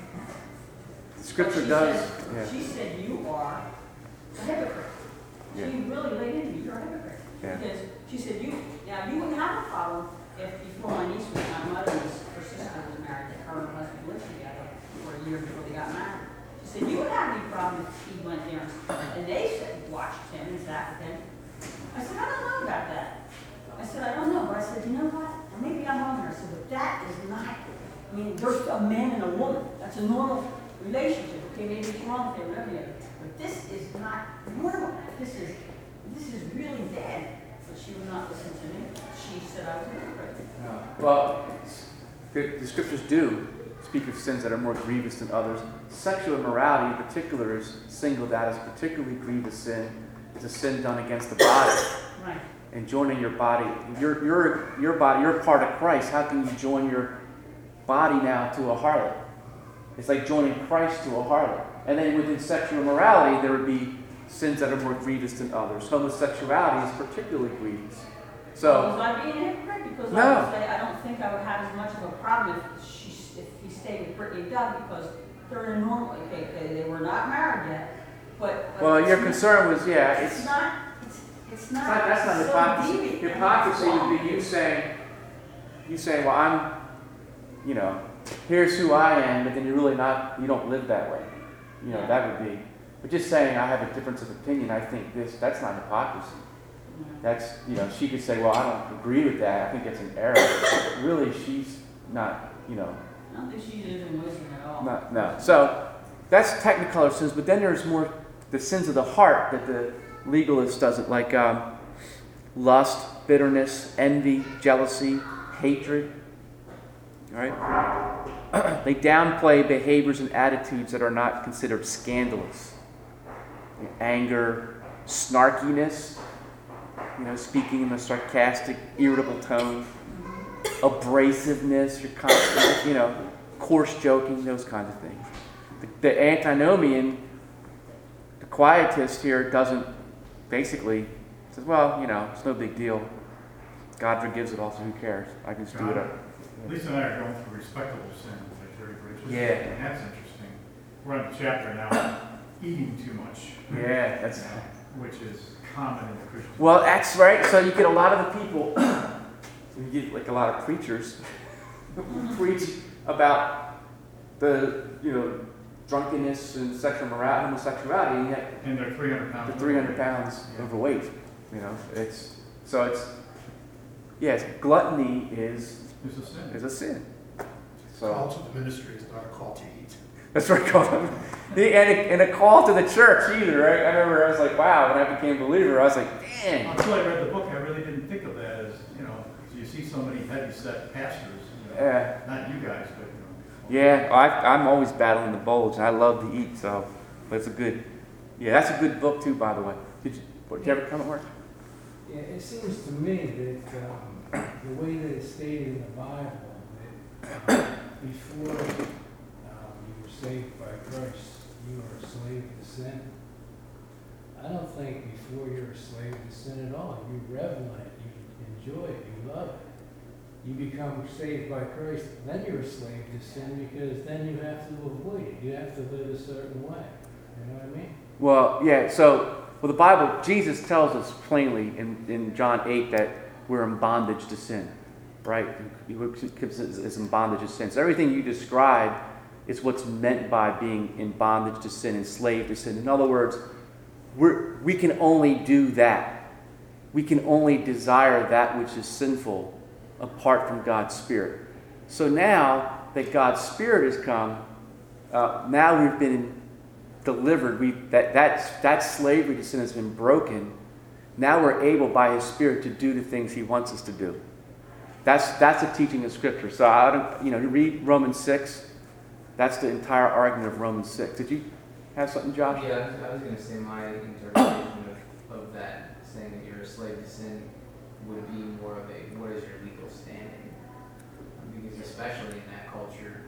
Scripture But does. She said, you are a hypocrite. Yeah. She really laid into me, you're a hypocrite. Yeah. Because she said, you wouldn't have a problem if before my niece was, my mother was, her sister was married, that her and her husband lived together for a year before they got married. She said, you wouldn't have any problem if he went there and they said, watched him and sat with him. I said, I don't know about that. I said, I don't know, but I said, you know what? And maybe I'm wrong there. I said, but that is not, there's a man and a woman. That's a normal relationship. Okay, maybe it's wrong if they were living together. But this is not normal. This is really bad. But she would not listen to me. She said I was a hypocrite. Well, the scriptures do speak of sins that are more grievous than others. Sexual immorality, in particular, is singled out as a particularly grievous sin. It's a sin done against the body. Right. And joining your body, your body, you're part of Christ. How can you join your body now to a harlot? It's like joining Christ to a harlot. And then within sexual immorality, there would be sins that are more grievous than others. Homosexuality is particularly grievous. So, was I being a hypocrite? Because No. I would say I don't think I would have as much of a problem if he stayed with Brittany and Doug because they're in a normal. Okay, they were not married yet, but well, your it's concern was, yeah, It's not. It's not. that's not so hypocrisy. deviant. Hypocrisy would be you saying, well, I'm, here's who I am, but then you're really not, you don't live that way. That would be, but just saying I have a difference of opinion, I think that's not hypocrisy. That's, she could say, well, I don't agree with that, I think it's an error. But really, she's not, I don't think she's using wisdom at all. no. So, that's technicolor sins, but then there's more the sins of the heart that the legalist doesn't, like lust, bitterness, envy, jealousy, hatred. All right? They downplay behaviors and attitudes that are not considered scandalous. Anger, snarkiness, speaking in a sarcastic, irritable tone, abrasiveness, your constant, coarse joking, those kinds of things. The antinomian, the quietist here, doesn't basically says, well, it's no big deal. God forgives it all, so who cares? I can just do it up. Lisa and I are going through respectable sins, like Jerry Bridges. Yeah. And that's interesting. We're on the chapter now, eating too much. Yeah, that's Which is common in the Christian. well, that's right. So you get a lot of the people, you get like a lot of preachers who preach about the, drunkenness and sexual morality, homosexuality, and yet And they're 300 pounds. they're 300 pounds Yeah. overweight. Yes, gluttony It's a sin. is a sin. Call So to the ministry is not a call to eat. That's what I call them. And a call to the church either, right? I remember I was like, wow, when I became a believer, I was like, man. Until I read the book, I really didn't think of that as, you see so many heavy-set pastors, Yeah. not you guys, but, Yeah, I'm always battling the bulge, and I love to eat, so that's a good, that's a good book too, by the way. Did you ever come at work? Yeah, it seems to me that the way that it's stated in the Bible, that before you were saved by Christ, you were a slave to sin. I don't think before you're a slave to sin at all. You revel in it, you enjoy it, you love it. You become saved by Christ, then you're a slave to sin because then you have to avoid it. You have to live a certain way. You know what I mean? Well, yeah, so the Bible, Jesus tells us plainly in John 8 that we're in bondage to sin, right? It's in bondage to sin. So everything you describe is what's meant by being in bondage to sin, enslaved to sin. In other words, we can only do that. We can only desire that which is sinful apart from God's Spirit. So now that God's Spirit has come, now we've been delivered. That slavery to sin has been broken. Now we're able by His Spirit to do the things He wants us to do. That's the teaching of Scripture. So you read Romans 6. That's the entire argument of Romans 6. Did you have something, Josh? Yeah, I was going to say my interpretation of that, saying that you're a slave to sin, would be more of a, what is your legal standing? Because especially in that culture,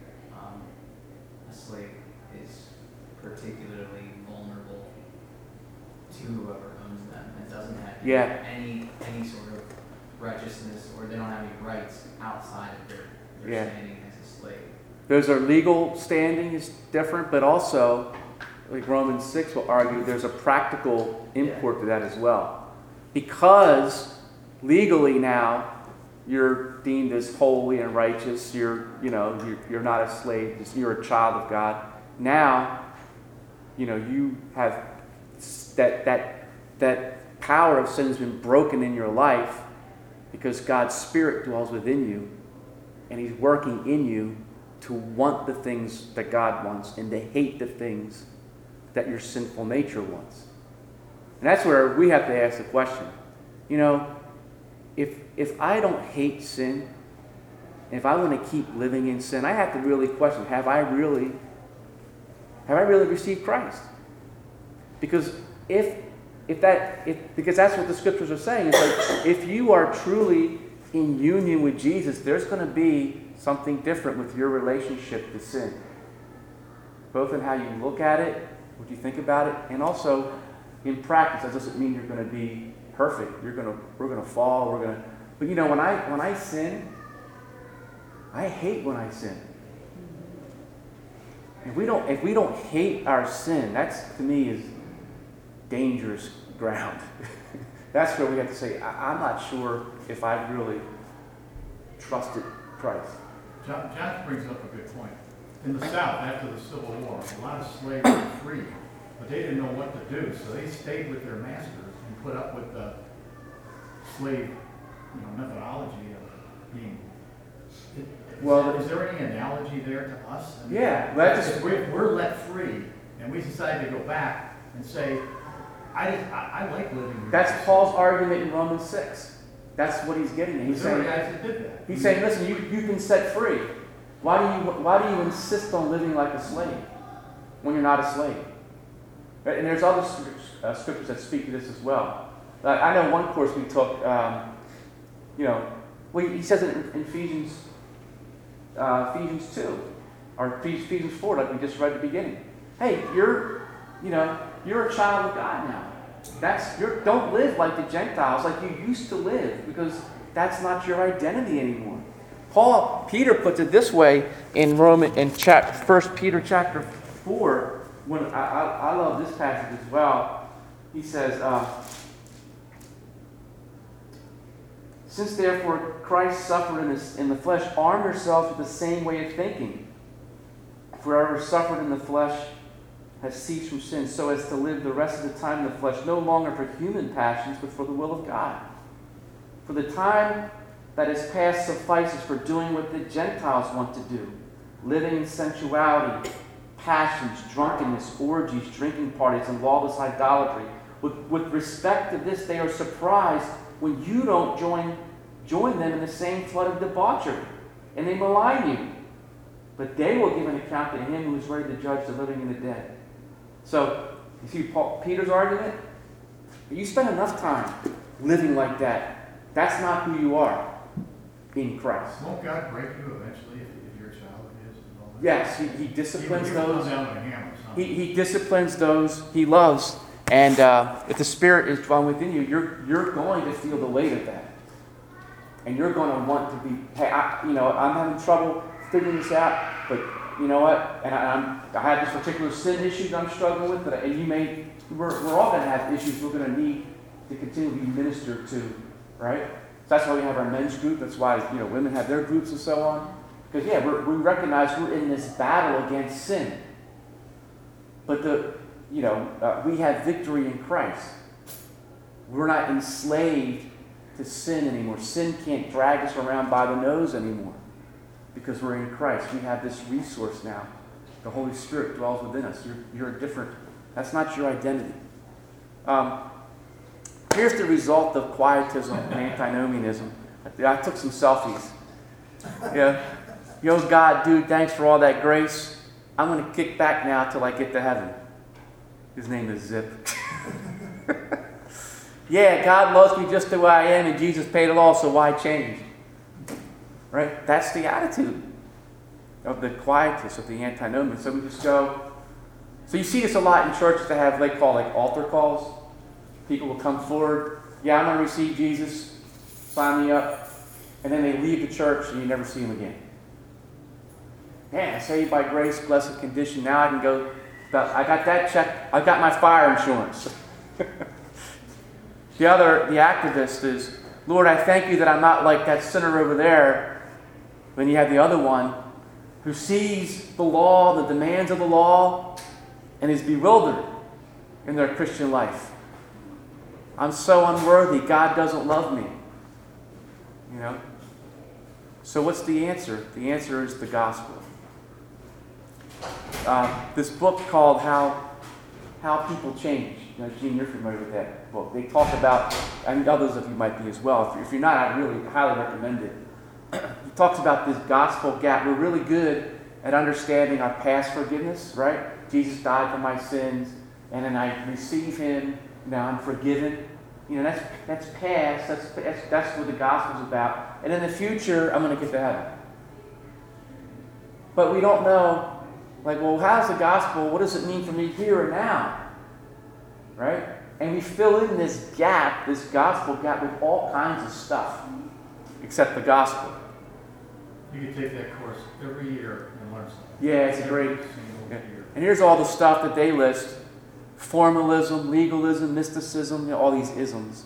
a slave is particularly vulnerable to whoever owns them. It doesn't have any sort of righteousness, or they don't have any rights outside of their standing as a slave. There's a legal standing is different, but also, like Romans 6 will argue, there's a practical import to that as well. Because legally now, you're deemed as holy and righteous. You're not a slave. You're a child of God. Now, you have that power of sin has been broken in your life because God's Spirit dwells within you, and He's working in you to want the things that God wants and to hate the things that your sinful nature wants. And that's where we have to ask the question. If I don't hate sin, if I want to keep living in sin, I have to really question, have I really received Christ? Because because that's what the Scriptures are saying. It's like, if you are truly in union with Jesus, there's going to be something different with your relationship to sin. Both in how you look at it, what you think about it, and also in practice. That doesn't mean you're going to be perfect. We're going to fall. But when I sin, I hate when I sin. If we don't hate our sin, that's, to me, is dangerous ground. That's where we have to say, I'm not sure if I've really trusted Christ. John brings up a good point. In the South, after the Civil War, a lot of slaves were free, but they didn't know what to do, so they stayed with their masters and put up with the slave, methodology of being. Is there any analogy there to us? If we're let free and we decide to go back and say, I like living here. That's Paul's argument in Romans 6. That's what he's getting at. He's saying, guys that did that. He's saying, listen, you've been set free. Why do you insist on living like a slave when you're not a slave? Right? And there's other scriptures that speak to this as well. I know one course we took, he says it in Ephesians 2, or Ephesians 4, like we just read at the beginning. Hey, you're a child of God now. Don't live like the Gentiles, like you used to live, because that's not your identity anymore. Peter puts it this way in 1 Peter chapter 4. When I love this passage as well. He says, since therefore Christ suffered in the flesh, arm yourselves with the same way of thinking. For whoever suffered in the flesh has ceased from sin, so as to live the rest of the time in the flesh, no longer for human passions, but for the will of God. For the time that is past suffices for doing what the Gentiles want to do, living in sensuality, passions, drunkenness, orgies, drinking parties, and lawless idolatry. With respect to this, they are surprised when you don't join them in the same flood of debauchery, and they malign you. But they will give an account to him who is ready to judge the living and the dead. So, you see Peter's argument? You spend enough time living like that. That's not who you are in Christ. Won't God break you eventually if you're a child of his and all that? Yes, he disciplines He will those. come down with a hammer or something. He disciplines those he loves. And if the Spirit is dwelling within you, you're going to feel the weight of that. And you're going to want to be, hey, I'm having trouble figuring this out, but you know what? And I have this particular sin issue that I'm struggling with, and we're all going to have issues we're going to need to continue to be ministered to, right? So that's why we have our men's group. That's why women have their groups and so on. Because we recognize we're in this battle against sin. But we have victory in Christ. We're not enslaved to sin anymore. Sin can't drag us around by the nose anymore because we're in Christ. We have this resource now. The Holy Spirit dwells within us. You're different. That's not your identity. Here's the result of quietism and antinomianism. I took some selfies. Yeah. God, dude, thanks for all that grace. I'm going to kick back now till I get to heaven. His name is Zip. Yeah, God loves me just the way I am, and Jesus paid it all, so why change? Right? That's the attitude of the quietists, of the antinomians. So we just go. So you see this a lot in churches that have, they call altar calls. People will come forward. Yeah, I'm going to receive Jesus. Sign me up. And then they leave the church, and you never see them again. Man, saved by grace, blessed condition. Now I can go. I got that check. I got my fire insurance. The activist is, Lord, I thank you that I'm not like that sinner over there. When you have the other one who sees the law, the demands of the law, and is bewildered in their Christian life. I'm so unworthy. God doesn't love me. So what's the answer? The answer is the gospel. This book called How People Change. Gene, you're familiar with that book. They talk about, and others of you might be as well. If you're not, I really highly recommend it. He talks about this gospel gap. We're really good at understanding our past forgiveness, right? Jesus died for my sins, and then I receive him. Now I'm forgiven. That's past. That's what the gospel's about. And in the future, I'm going to get to heaven. But we don't know. How's the gospel? What does it mean for me here and now? Right? And we fill in this gap, this gospel gap, with all kinds of stuff, except the gospel. You can take that course every year and learn something. Yeah, it's a great. Every single year. And here's all the stuff that they list: formalism, legalism, mysticism, all these isms.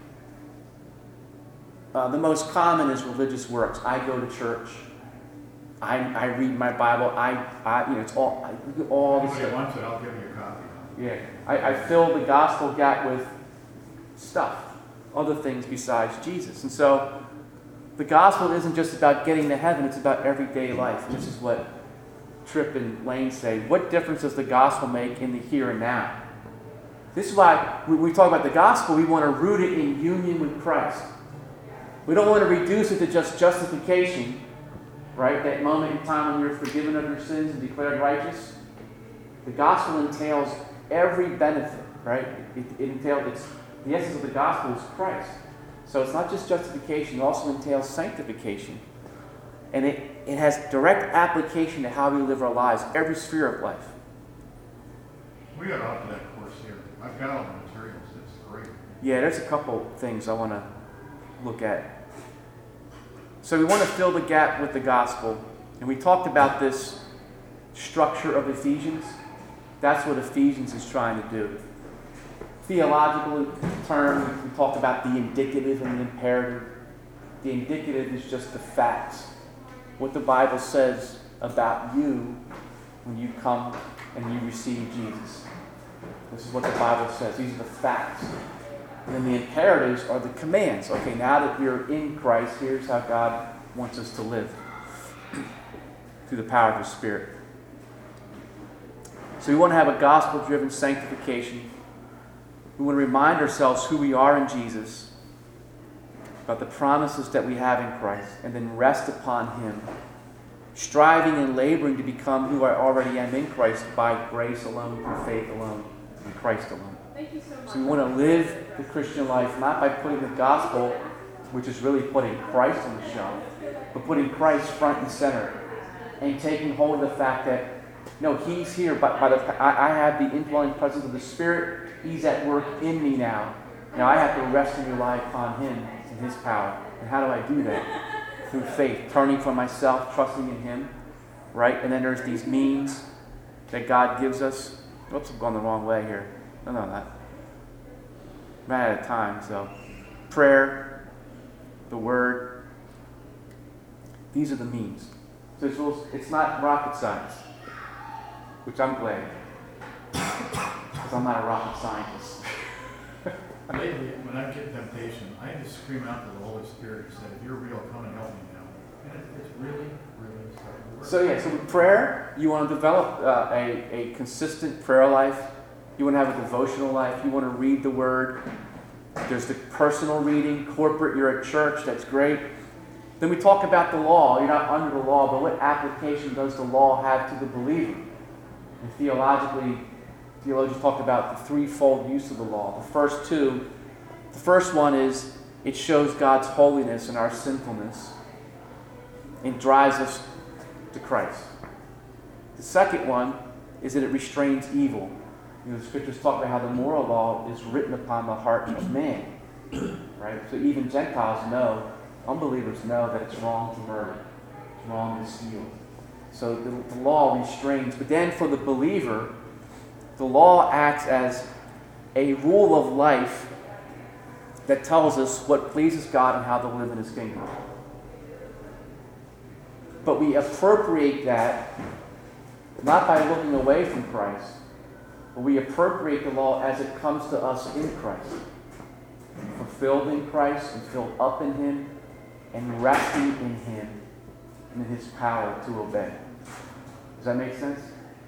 The most common is religious works. I go to church. I read my Bible. It's all the If stuff. anybody wants it, I'll give you a copy. Yeah, I fill the gospel gap with stuff, other things besides Jesus. And so the gospel isn't just about getting to heaven, it's about everyday life. And this is what Tripp and Lane say. What difference does the gospel make in the here and now? This is why when we talk about the gospel, we want to root it in union with Christ. We don't want to reduce it to just justification, right? That moment in time when you're forgiven of your sins and declared righteous. The gospel entails every benefit, right? It entails, the essence of the gospel is Christ. So it's not just justification, it also entails sanctification. And it has direct application to how we live our lives, every sphere of life. We got to offer that course here. I've got all the materials. It's great. Yeah, there's a couple things I want to look at. So we want to fill the gap with the gospel. And we talked about this structure of Ephesians. That's what Ephesians is trying to do. Theological term, we talked about the indicative and the imperative. The indicative is just the facts. What the Bible says about you when you come and you receive Jesus. This is what the Bible says. These are the facts. And then the imperatives are the commands. Okay, now that we're in Christ, here's how God wants us to live. Through the power of the Spirit. So we want to have a gospel-driven sanctification. We want to remind ourselves who we are in Jesus, about the promises that we have in Christ, and then rest upon Him, striving and laboring to become who I already am in Christ by grace alone, through faith alone, in Christ alone. So we want to live the Christian life not by putting the gospel, which is really putting Christ on the shelf, but putting Christ front and center, and taking hold of the fact that, no, He's here. I have the indwelling presence of the Spirit. He's at work in me now. Now I have to rest and rely upon Him and His power. And how do I do that? Through faith, turning from myself, trusting in Him, right? And then there's these means that God gives us. Oops, I'm going the wrong way here. No, not. I'm out of time, so prayer, the Word. These are the means. So it's not rocket science, which I'm glad, because I'm not a rocket scientist. Lately, when I get temptation, I just scream out to the Holy Spirit and say, if you're real, come and help me now. And it's really, really starting to work. So with prayer, you want to develop a consistent prayer life. You want to have a devotional life. You want to read the Word. There's the personal reading, corporate. You're at church. That's great. Then we talk about the law. You're not under the law, but what application does the law have to the believer? And theologically, theologians talk about the threefold use of the law. The first one is it shows God's holiness and our sinfulness and drives us to Christ. The second one is that it restrains evil. The scriptures talk about how the moral law is written upon the heart of man. Right? So even Gentiles know, unbelievers know that it's wrong to murder, it's wrong to steal. So the law restrains. But then for the believer, the law acts as a rule of life that tells us what pleases God and how to live in His kingdom. But we appropriate that not by looking away from Christ, but we appropriate the law as it comes to us in Christ. Fulfilled in Christ and filled up in Him and resting in Him and in His power to obey. Does that make sense?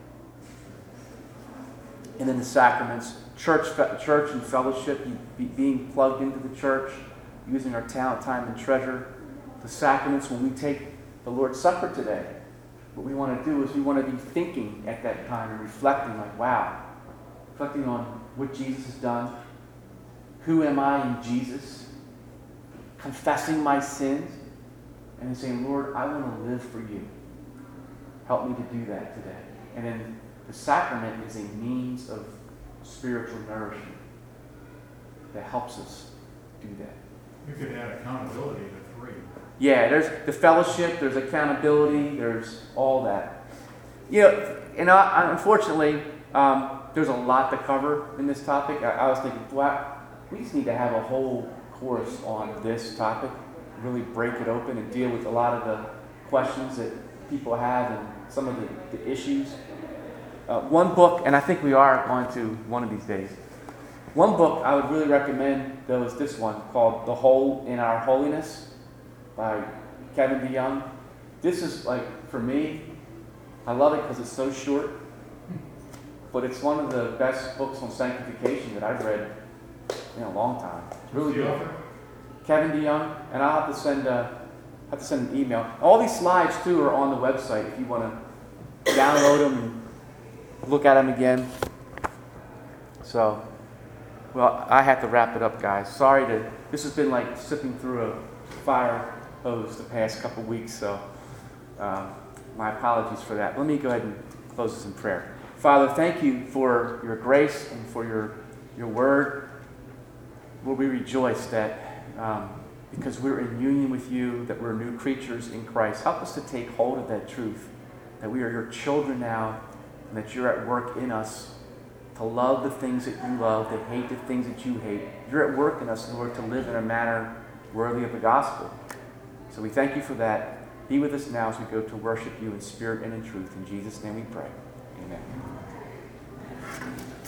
And then the sacraments, church and fellowship, being plugged into the church, using our talent, time, and treasure. The sacraments, when we take the Lord's Supper today, what we want to do is we want to be thinking at that time and reflecting like, wow, reflecting on what Jesus has done. Who am I in Jesus? Confessing my sins and then saying, Lord, I want to live for you. Help me to do that today. And then the sacrament is a means of spiritual nourishment that helps us do that. You could add accountability to 3. Yeah, there's the fellowship, there's accountability, there's all that. Unfortunately, there's a lot to cover in this topic. I was thinking, wow, we just need to have a whole course on this topic, really break it open and deal with a lot of the questions that people have and some of the issues. One book, and I think we are going to one of these days. One book I would really recommend, though, is this one called The Hole in Our Holiness by Kevin DeYoung. This is, for me, I love it because it's so short, but it's one of the best books on sanctification that I've read in a long time. It's really good. Kevin DeYoung, and I'll have to send an email. All these slides, too, are on the website if you want to download them and look at them again. So, well, I have to wrap it up, guys. This has been like sipping through a fire hose the past couple weeks, so my apologies for that. Let me go ahead and close this in prayer. Father, thank you for your grace and for your word. Lord, we rejoice that because we're in union with you, that we're new creatures in Christ. Help us to take hold of that truth, that we are your children now, and that you're at work in us to love the things that you love, to hate the things that you hate. You're at work in us, Lord, to live in a manner worthy of the gospel. So we thank you for that. Be with us now as we go to worship you in spirit and in truth. In Jesus' name we pray. Amen.